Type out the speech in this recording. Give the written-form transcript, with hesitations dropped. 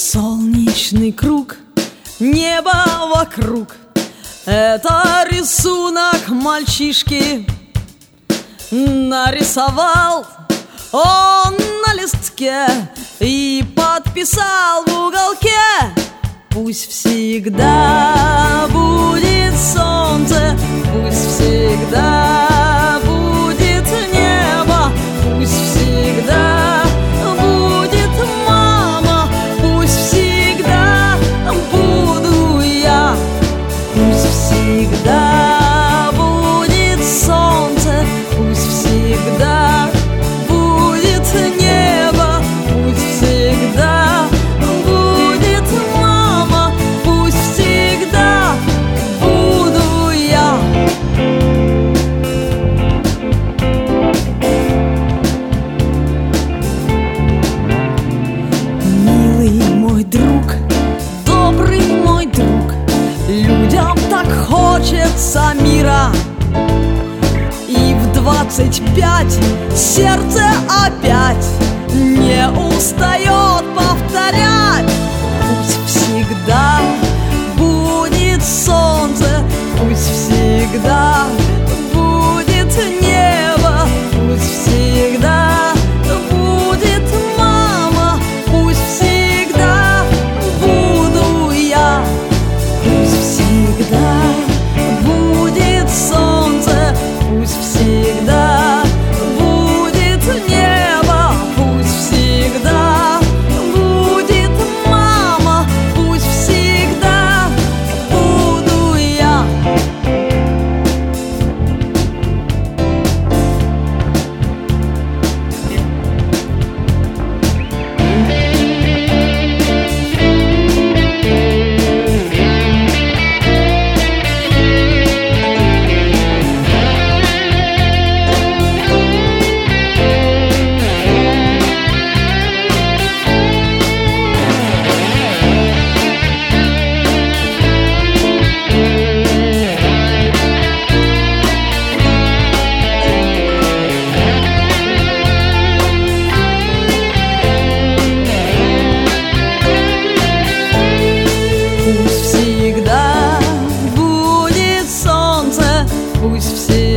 Солнечный круг, небо вокруг — это рисунок мальчишки. Нарисовал он на листке и подписал в уголке: пусть всегда будет солнце, пусть всегда будет небо, пусть всегда будет мама, пусть всегда буду я, пусть всегда будет солнце, пусть всегда будет небо, пусть всегда будет мама, пусть всегда буду я. Милый мой друг, добрый мой друг, людям так хочется мира. И в 25 сердце опять не устает повторять: пусть всегда будет солнце, пусть всегда будет небо, пусть всегда будет мама, пусть всегда буду я, пусть всегда будет солнце, пусть всегда будет небо, пусть всегда будет мама, пусть всегда буду я. Пусть всегда будет солнце, пусть всегда